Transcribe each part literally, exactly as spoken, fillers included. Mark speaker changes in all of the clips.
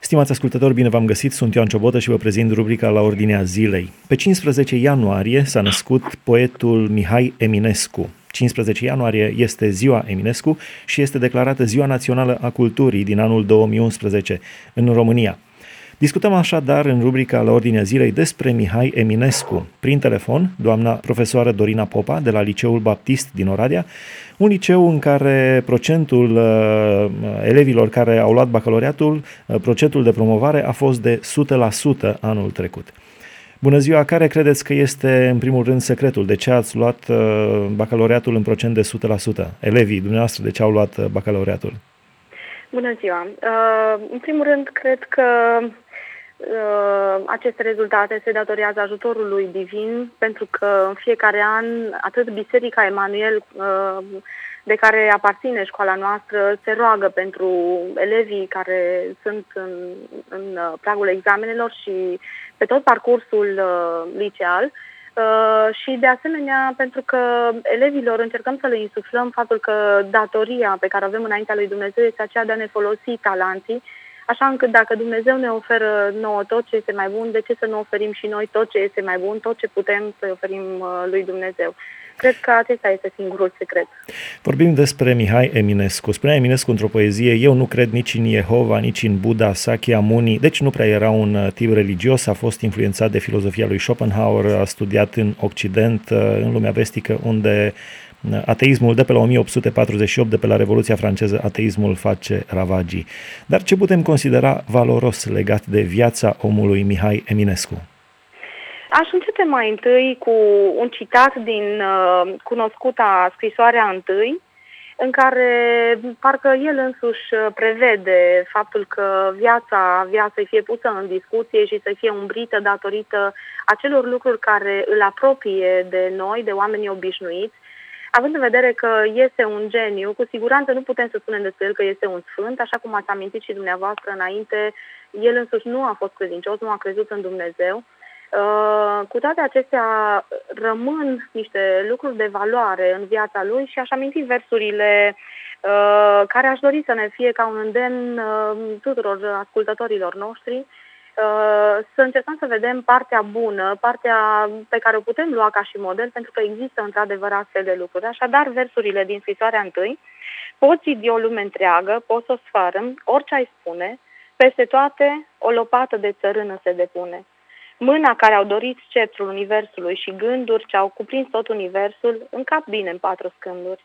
Speaker 1: Stimați ascultători, bine v-am găsit, sunt Ioan Ciobotă și vă prezint rubrica La Ordinea Zilei. Pe cincisprezece ianuarie s-a născut poetul Mihai Eminescu. cincisprezece ianuarie este ziua Eminescu și este declarată Ziua Națională a Culturii din anul două mii unsprezece în România. Discutăm așadar în rubrica La Ordinea Zilei despre Mihai Eminescu. Prin telefon, doamna profesoară Dorina Popa de la Liceul Baptist din Oradea, un liceu în care procentul uh, elevilor care au luat bacalaureatul, uh, procentul de promovare a fost de o sută la sută anul trecut. Bună ziua, care credeți că este în primul rând secretul? De ce ați luat uh, bacalaureatul în procent de o sută la sută? Elevii dumneavoastră, de ce au luat uh, bacalaureatul?
Speaker 2: Bună ziua! Uh, în primul rând, cred că Uh, aceste rezultate se datorează ajutorului divin, pentru că în fiecare an atât Biserica Emanuel, uh, de care aparține școala noastră, se roagă pentru elevii care sunt în, în pragul examenelor și pe tot parcursul uh, liceal. Uh, și de asemenea pentru că elevilor încercăm să le insuflăm faptul că datoria pe care o avem înaintea lui Dumnezeu este aceea de a ne folosi talanții, așa încât dacă Dumnezeu ne oferă nouă tot ce este mai bun, de ce să nu oferim și noi tot ce este mai bun, tot ce putem să oferim lui Dumnezeu. Cred că acesta este singurul secret.
Speaker 1: Vorbim despre Mihai Eminescu. Spunea Eminescu într-o poezie: eu nu cred nici în Jehova, nici în Buddha, Sakyamuni. Deci nu prea era un tip religios, a fost influențat de filozofia lui Schopenhauer, a studiat în Occident, în lumea vestică, unde ateismul de pe la o mie opt sute patruzeci și opt, de pe la Revoluția franceză, ateismul face ravagii. Dar ce putem considera valoros legat de viața omului Mihai Eminescu?
Speaker 2: Aș începe mai întâi cu un citat din uh, cunoscuta Scrisoarea întâi, în care parcă el însuși prevede faptul că viața avea să fie pusă în discuție și să fie umbrită datorită acelor lucruri care îl apropie de noi, de oamenii obișnuiți. Având în vedere că este un geniu, cu siguranță nu putem să spunem despre el că este un sfânt, așa cum ați amintit și dumneavoastră înainte, el însuși nu a fost credincios, nu a crezut în Dumnezeu. Uh, cu toate acestea rămân niște lucruri de valoare în viața lui și aș aminti versurile uh, care aș dori să ne fie ca un îndemn uh, tuturor ascultătorilor noștri. Uh, să încercăm să vedem partea bună, partea pe care o putem lua ca și model, pentru că există într-adevăr astfel de lucruri. Așadar, versurile din Scrisoarea întâi: poți zidi o lume întreagă, poți să o sfărâm, orice ai spune, peste toate o lopată de țărână se depune. Mâna care au dorit sceptrul universului și gânduri ce au cuprins tot universul, încap bine în patru scânduri.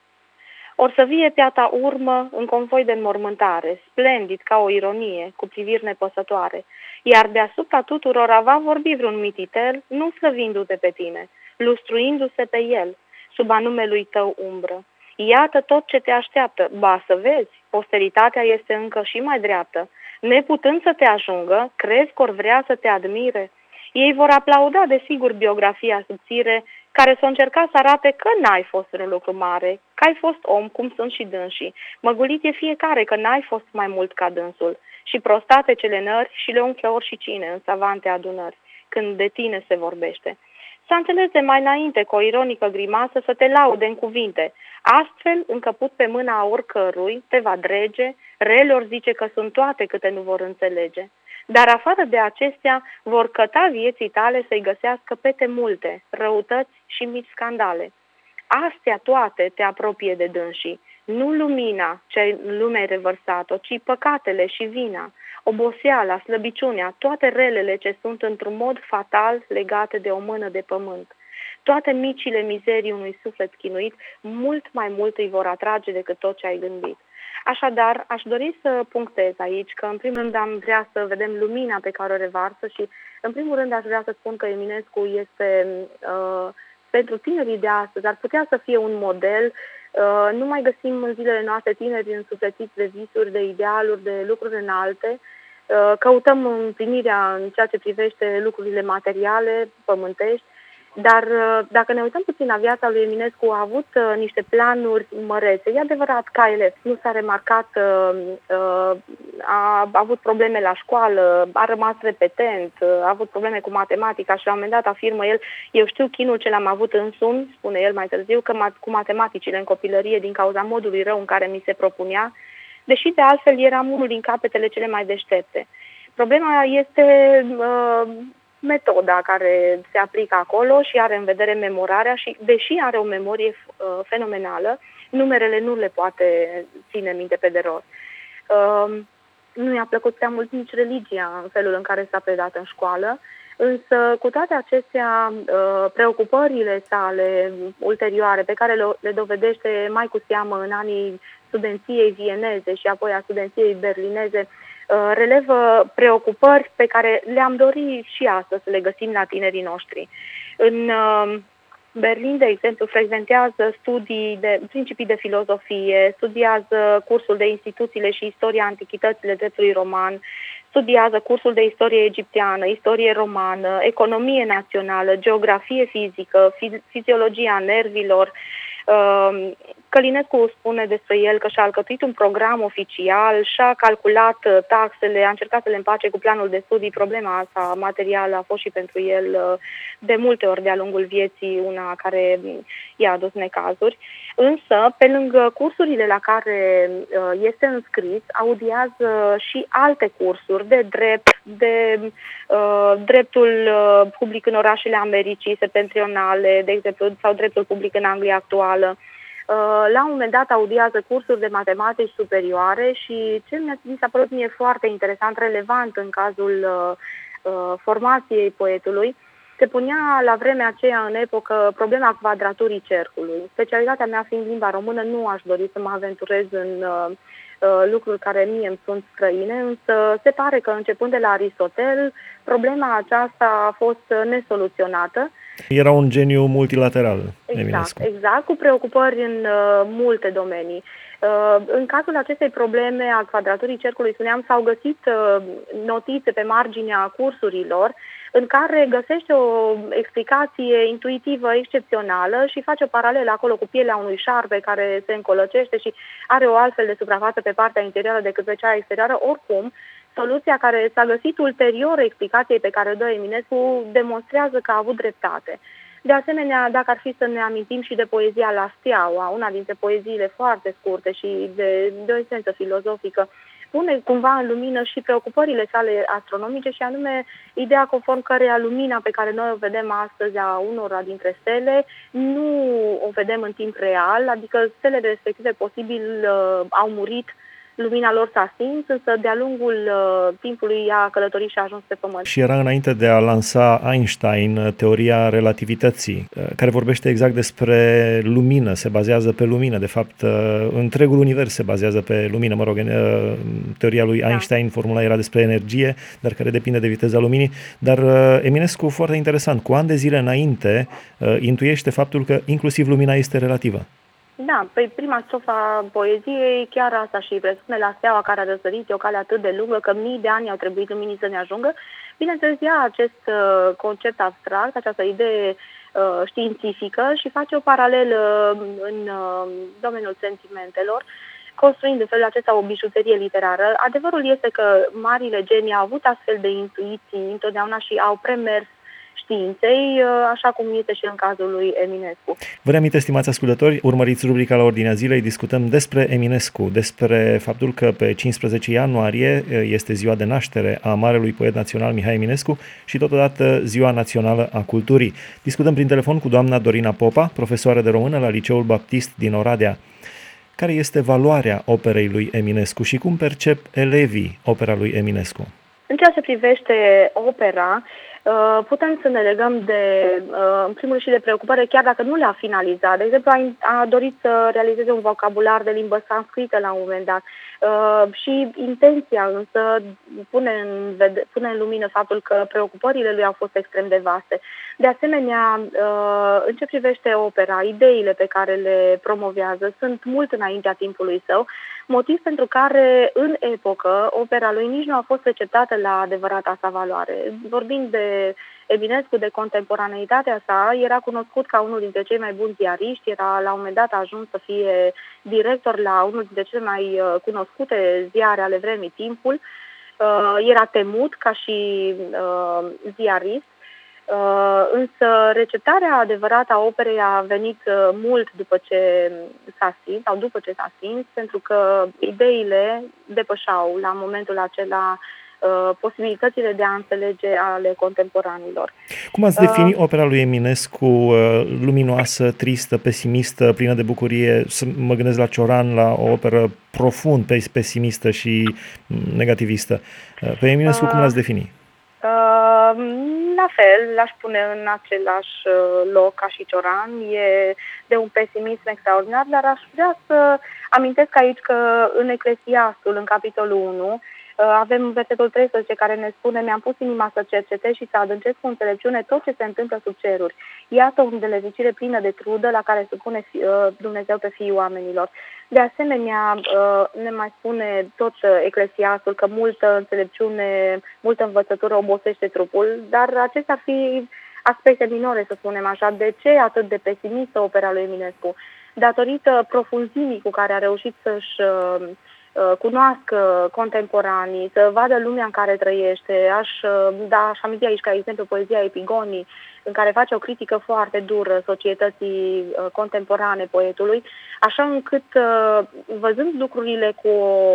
Speaker 2: Or să vie pe a ta urmă în convoi de înmormântare, splendid ca o ironie, cu priviri nepăsătoare, iar deasupra tuturora va vorbi vreun mititel, nu slăvindu-te pe tine, lustruindu-se pe el, sub anumelui tău umbră. Iată tot ce te așteaptă, ba să vezi, posteritatea este încă și mai dreaptă. Neputând să te ajungă, crezi că or vrea să te admire? Ei vor aplauda, desigur, biografia subțire, care s-o încerca să arate că n-ai fost un lucru mare, că ai fost om, cum sunt și dânsii. Măgulit e fiecare că n-ai fost mai mult ca dânsul. Și prostate cele nări și le umflă ori și cine în savante adunări, când de tine se vorbește. S-a înțeles de mai înainte cu o ironică grimasă să te laude în cuvinte. Astfel, încăput pe mâna oricărui, te va drege, relor zice că sunt toate câte nu vor înțelege. Dar afară de acestea, vor căta vieții tale să-i găsească pete multe, răutăți și mici scandale. Astea toate te apropie de dânsii, nu lumina ce în lume ai revărsat-o, ci păcatele și vina, oboseala, slăbiciunea, toate relele ce sunt într-un mod fatal legate de o mână de pământ. Toate micile mizerii unui suflet chinuit, mult mai mult îi vor atrage decât tot ce ai gândit. Așadar, aș dori să punctez aici că, în primul rând, am vrea să vedem lumina pe care o revarsă și, în primul rând, aș vrea să spun că Eminescu este, uh, pentru tinerii de astăzi, ar putea să fie un model. Uh, nu mai găsim în zilele noastre tineri însuflețiți de visuri, de idealuri, de lucruri înalte. Uh, căutăm împlinirea în ceea ce privește lucrurile materiale, pământești. Dar dacă ne uităm puțin la viața lui Eminescu, a avut uh, niște planuri mărețe. E adevărat, ca elev nu s-a remarcat, uh, uh, a, a avut probleme la școală, a rămas repetent, uh, a avut probleme cu matematica și la un moment dat afirmă el: eu știu chinul ce l-am avut însumi, spune el mai târziu, că mat- cu matematicile în copilărie din cauza modului rău în care mi se propunea, deși de altfel eram unul din capetele cele mai deștepte. Problema este uh, metoda care se aplică acolo și are în vedere memorarea și, deși are o memorie uh, fenomenală, numerele nu le poate ține minte pe de rost. Uh, nu i-a plăcut prea mult nici religia în felul în care s-a predat în școală, însă cu toate acestea, preocupările sale ulterioare, pe care le dovedește mai cu seamă în anii studenției vieneze și apoi a studenției berlineze, relevă preocupări pe care le-am dorit și astăzi să le găsim la tinerii noștri. În Berlin, de exemplu, frecventează studii de principii de filozofie, studiază cursul de instituțiile și istoria antichitățile dreptului roman, studiază cursul de istorie egipteană, istorie romană, economie națională, geografie fizică, fi- fiziologia nervilor. Călinescu spune despre el că și-a alcătuit un program oficial, și-a calculat taxele, a încercat să le împace cu planul de studii. Problema asta materială a fost și pentru el de multe ori de-a lungul vieții una care i-a adus necazuri. Însă, pe lângă cursurile la care este înscris, audiază și alte cursuri de drept, de uh, dreptul public în orașele Americii septentrionale, de exemplu, sau dreptul public în Anglia actuală. La un moment dat audiază cursuri de matematici superioare și ce mi s-a părut mie foarte interesant, relevant în cazul uh, formației poetului, se punea la vremea aceea în epocă problema quadraturii cercului. Specialitatea mea fiind limba română, nu aș dori să mă aventurez în uh, uh, lucruri care mie îmi sunt străine, însă se pare că începând de la Aristotel, problema aceasta a fost nesoluționată.
Speaker 1: Era un geniu multilateral,
Speaker 2: Exact,
Speaker 1: Eminescu.
Speaker 2: exact, cu preocupări în uh, multe domenii. Uh, în cazul acestei probleme a quadraturii cercului, spuneam, s-au găsit uh, notițe pe marginea cursurilor în care găsește o explicație intuitivă excepțională și face o paralelă acolo cu pielea unui șarpe care se încolăcește și are o altfel de suprafață pe partea interioară decât pe cea exterioară. Oricum, soluția care s-a găsit ulterior explicației pe care o dă Eminescu demonstrează că a avut dreptate. De asemenea, dacă ar fi să ne amintim și de poezia La Steaua, una dintre poeziile foarte scurte și de, de o esență filozofică, pune cumva în lumină și preocupările sale astronomice și anume ideea conform căreia lumina pe care noi o vedem astăzi a unora dintre stele nu o vedem în timp real, adică stelele respective posibil uh, au murit, lumina lor s-a stins, însă de-a lungul uh, timpului a călătorit și a ajuns pe Pământ.
Speaker 1: Și era înainte de a lansa Einstein teoria relativității, care vorbește exact despre lumină, se bazează pe lumină. De fapt, întregul univers se bazează pe lumină. Mă rog, teoria lui Einstein, da. Formula era despre energie, dar care depinde de viteza luminii. Dar Eminescu, foarte interesant, cu ani de zile înainte, intuiește faptul că inclusiv lumina este relativă.
Speaker 2: Da, pe prima strofa a poeziei chiar asta și presupune: la steaua care a răsărit, e o cale atât de lungă că mii de ani au trebuit luminii să ne ajungă. Bineînțeles, ia acest uh, concept abstract, această idee uh, științifică și face o paralelă în uh, domeniul sentimentelor, construind în felul acesta o bijuterie literară. Adevărul este că marile genii au avut astfel de intuiții întotdeauna și au premers științei, așa cum este și în cazul lui Eminescu.
Speaker 1: Vă reamintesc, stimați ascultători, urmăriți rubrica La Ordinea Zilei, discutăm despre Eminescu, despre faptul că pe cincisprezece ianuarie este ziua de naștere a marelui poet național Mihai Eminescu și totodată ziua națională a culturii. Discutăm prin telefon cu doamna Dorina Popa, profesoară de română la Liceul Baptist din Oradea. Care este valoarea operei lui Eminescu și cum percep elevii opera lui Eminescu?
Speaker 2: În ceea ce privește opera, putem să ne legăm de, în primul rând, și de preocupare, chiar dacă nu le-a finalizat. De exemplu, a dorit să realizeze un vocabular de limbă sanscrită la un moment dat. Și intenția însă pune în, vede- pune în lumină faptul că preocupările lui au fost extrem de vaste. De asemenea, în ce privește opera, ideile pe care le promovează sunt mult înaintea timpului său, motiv pentru care în epocă opera lui nici nu a fost receptată la adevărata sa valoare. Vorbind de Eminescu, de contemporaneitatea sa, era cunoscut ca unul dintre cei mai buni ziariști, era la un moment dat ajuns să fie director la unul dintre cele mai cunoscute ziare ale vremii, Timpul. Era temut ca și ziarist. Uh, însă receptarea adevărată a operei a venit uh, mult după ce s-a stins, sau după ce s-a stins, pentru că ideile depășau la momentul acela uh, posibilitățile de a înțelege ale contemporanilor.
Speaker 1: Cum ați defini uh, opera lui Eminescu, uh, luminoasă, tristă, pesimistă, plină de bucurie? Mă gândesc la Cioran, la o operă profund pesimistă și negativistă. Uh, pe Eminescu uh, cum l-ați defini?
Speaker 2: Uh, la fel, l-aș pune în același loc ca și Cioran. E de un pesimism extraordinar, dar aș vrea să amintesc aici că în Eclesiastul, în capitolul unu, avem versetul treisprezece care ne spune: mi-am pus inima să cercetez și să adâncesc cu înțelepciune tot ce se întâmplă sub ceruri. Iată o îndelezicire plină de trudă la care supune Dumnezeu pe fiii oamenilor. De asemenea, ne mai spune tot Eclesiastul că multă înțelepciune, multă învățătură obosește trupul, dar acestea ar fi aspecte minore, să spunem așa. De ce atât de pesimistă opera lui Eminescu? Datorită profunzimii cu care a reușit să-și cunoască contemporanii, să vadă lumea în care trăiește. Aș da, aș aminti aici ca exemplu poezia Epigonii, în care face o critică foarte dură societății contemporane poetului, așa încât, văzând lucrurile cu,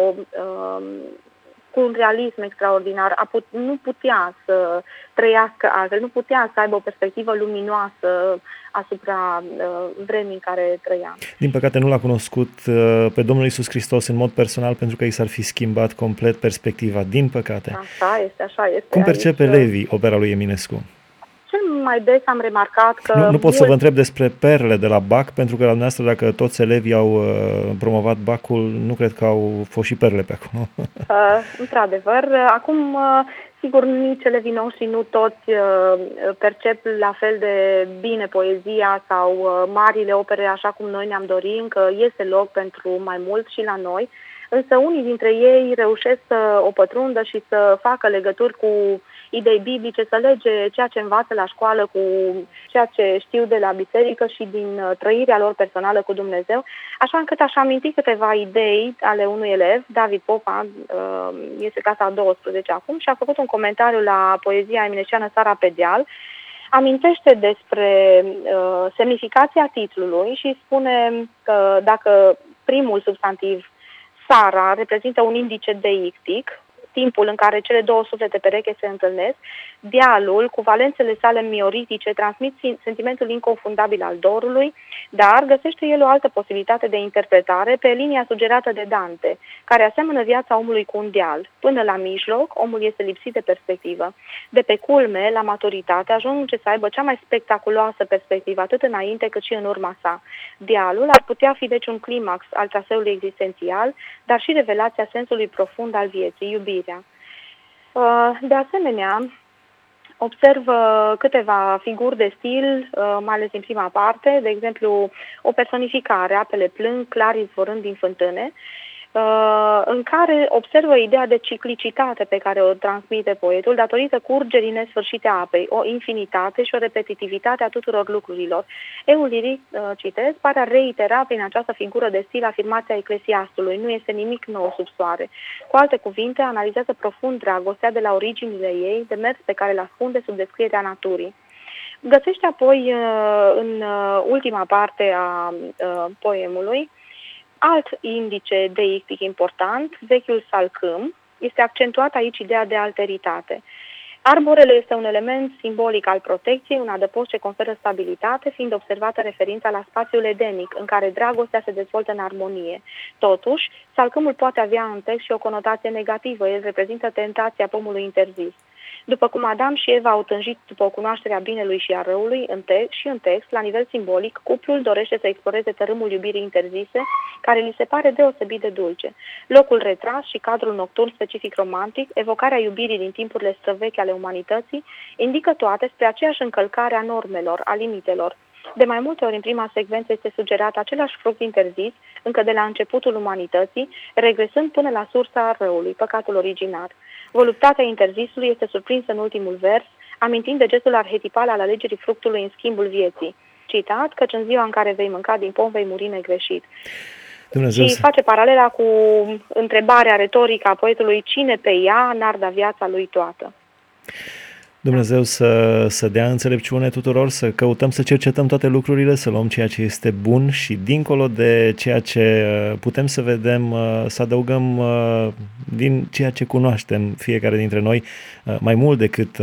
Speaker 2: cu un realism extraordinar, a put, nu putea să trăiască altfel, nu putea să aibă o perspectivă luminoasă asupra uh, vremii în care trăia.
Speaker 1: Din păcate nu l-a cunoscut uh, pe Domnul Iisus Hristos în mod personal, pentru că i s-ar fi schimbat complet perspectiva, din păcate.
Speaker 2: Așa este, așa este.
Speaker 1: Cum percepe
Speaker 2: aici,
Speaker 1: Levi opera lui Eminescu?
Speaker 2: Cel mai des am remarcat că...
Speaker 1: Nu, nu pot
Speaker 2: mult...
Speaker 1: să vă întreb despre perle de la Bach, pentru că la dumneavoastră, dacă toți elevii au uh, promovat Bachul, nu cred că au fost și perle pe acolo.
Speaker 2: uh, într-adevăr, acum... Uh, Sigur, nici elevii noștri nu toți uh, percep la fel de bine poezia sau uh, marile opere așa cum noi ne-am dorit, încă este loc pentru mai mult și la noi, însă unii dintre ei reușesc să o pătrundă și să facă legături cu idei biblice, să lege ceea ce învață la școală cu ceea ce știu de la biserică și din uh, trăirea lor personală cu Dumnezeu, așa încât aș aminti câteva idei ale unui elev, David Popa, uh, este clasa a douăsprezecea acum, și a făcut un comentariu la poezia eminesciană Sara pe deal. Amintește despre uh, semnificația titlului și spune că dacă primul substantiv, Sara, reprezintă un indice deictic, timpul în care cele două suflete pereche se întâlnesc, dealul, cu valențele sale mioritice, transmit sentimentul inconfundabil al dorului, dar găsește el o altă posibilitate de interpretare pe linia sugerată de Dante, care aseamănă viața omului cu un deal. Până la mijloc, omul este lipsit de perspectivă. De pe culme, la maturitate, ajunge să aibă cea mai spectaculoasă perspectivă, atât înainte cât și în urma sa. Dealul ar putea fi deci un climax al traseului existențial, dar și revelația sensului profund al vieții, iubirea. De asemenea, observ câteva figuri de stil, mai ales în prima parte, de exemplu, o personificare, apele plâng, clar izvorând din fântâne, în care observă ideea de ciclicitate pe care o transmite poetul datorită curgerii nesfârșite a apei, o infinitate și o repetitivitate a tuturor lucrurilor. Eul liric, citez, pare a reitera prin această figură de stil afirmația Eclesiastului: nu este nimic nou sub soare. Cu alte cuvinte, analizează profund dragostea de la originile ei, demers pe care îl ascunde sub descrierea naturii. Găsește apoi, în ultima parte a poemului, alt indice deictic important, vechiul salcâm. Este accentuat aici ideea de alteritate. Arborele este un element simbolic al protecției, un adăpost ce conferă stabilitate, fiind observată referința la spațiul edenic, în care dragostea se dezvoltă în armonie. Totuși, salcâmul poate avea în text și o conotație negativă. El reprezintă tentația pomului interzis. După cum Adam și Eva au tânjit după o cunoaștere a binelui și a răului, în text și în text, la nivel simbolic, cuplul dorește să exploreze tărâmul iubirii interzise, care li se pare deosebit de dulce. Locul retras și cadrul nocturn specific romantic, evocarea iubirii din timpurile străvechi ale umanității, indică toate spre aceeași încălcare a normelor, a limitelor. De mai multe ori în prima secvență este sugerat același fruct interzis, încă de la începutul umanității, regresând până la sursa răului, păcatul originar. Voluptatea interzisului este surprinsă în ultimul vers, amintind de gestul arhetipal al alegerii fructului în schimbul vieții. Citat, căci în ziua în care vei mânca din pom vei muri negreșit. Dumnezeu. Și face paralela cu întrebarea retorică a poetului: cine pe ea n-ar da viața lui toată?
Speaker 1: Dumnezeu să, să dea înțelepciune tuturor, să căutăm să cercetăm toate lucrurile, să luăm ceea ce este bun și dincolo de ceea ce putem să vedem, să adăugăm din ceea ce cunoaștem fiecare dintre noi mai mult decât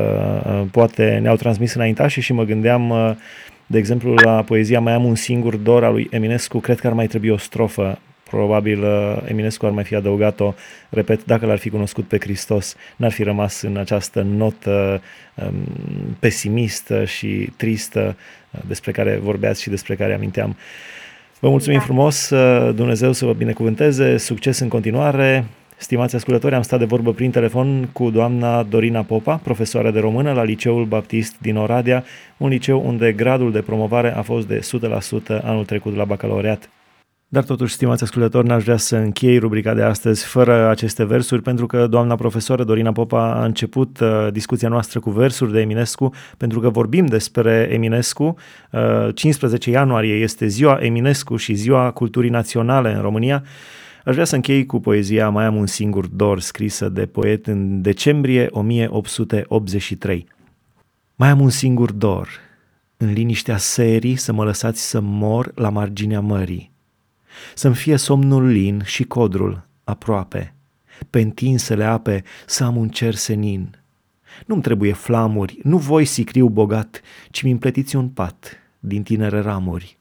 Speaker 1: poate ne-au transmis înaintașii. Și mă gândeam, de exemplu, la poezia Mai am un singur dor a lui Eminescu. Cred că ar mai trebui o strofă. Probabil Eminescu ar mai fi adăugat-o, repet, dacă l-ar fi cunoscut pe Hristos, n-ar fi rămas în această notă um, pesimistă și tristă despre care vorbeați și despre care aminteam. Vă mulțumim da. frumos, Dumnezeu să vă binecuvânteze, succes în continuare. Stimați ascultători, am stat de vorbă prin telefon cu doamna Dorina Popa, profesoară de română la Liceul Baptist din Oradea, un liceu unde gradul de promovare a fost de o sută la sută anul trecut la bacalaureat. Dar totuși, stimați ascultători, n-aș vrea să închei rubrica de astăzi fără aceste versuri, pentru că doamna profesoară Dorina Popa a început uh, discuția noastră cu versuri de Eminescu, pentru că vorbim despre Eminescu. Uh, cincisprezece ianuarie este ziua Eminescu și ziua culturii naționale în România. Aș vrea să închei cu poezia Mai am un singur dor, scrisă de poet în decembrie o mie opt sute optzeci și trei. Mai am un singur dor, în liniștea serii să mă lăsați să mor la marginea mării, să-mi fie somnul lin și codrul aproape, pe întinsele ape să am un cer senin. Nu-mi trebuie flamuri, nu voi sicriu bogat, ci mi împletiți un pat din tinere ramuri.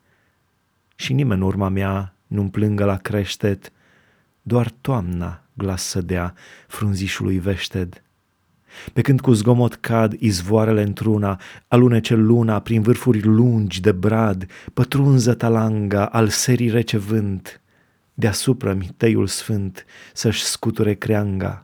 Speaker 1: Și nimeni în urma mea nu-mi plângă la creștet, doar toamna glas să dea frunzișului veșted. Pe când cu zgomot cad izvoarele într-una, alunece luna prin vârfuri lungi de brad, pătrunză talanga al serii rece vânt, deasupra-mi teiul sfânt să-și scuture creanga.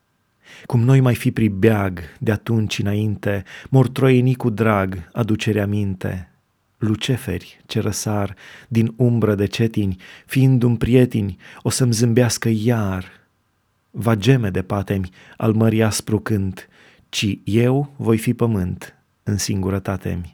Speaker 1: Cum noi mai fi pribeag de atunci înainte, mor troienii cu drag aducere aminte. Luceferi ce răsar din umbră de cetini, fiind-mi prieteni, o să-mi zâmbească iar. Va geme de patemi al mării aspru cânt, ci eu voi fi pământ în singurătate-mi.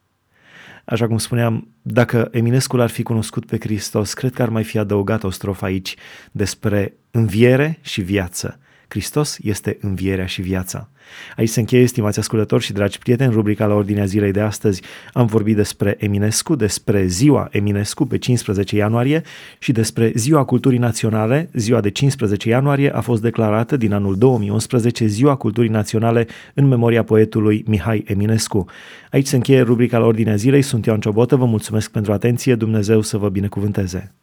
Speaker 1: Așa cum spuneam, dacă Eminescu l-ar fi cunoscut pe Hristos, cred că ar mai fi adăugat o strofă aici despre înviere și viață. Hristos este învierea și viața. Aici se încheie, stimați ascultători și dragi prieteni, rubrica La Ordinea Zilei de astăzi. Am vorbit despre Eminescu, despre ziua Eminescu pe cincisprezece ianuarie și despre ziua culturii naționale. Ziua de cincisprezece ianuarie a fost declarată din anul două mii unsprezece ziua culturii naționale în memoria poetului Mihai Eminescu. Aici se încheie rubrica La Ordinea Zilei. Sunt Ioan Ciobotă, vă mulțumesc pentru atenție, Dumnezeu să vă binecuvânteze.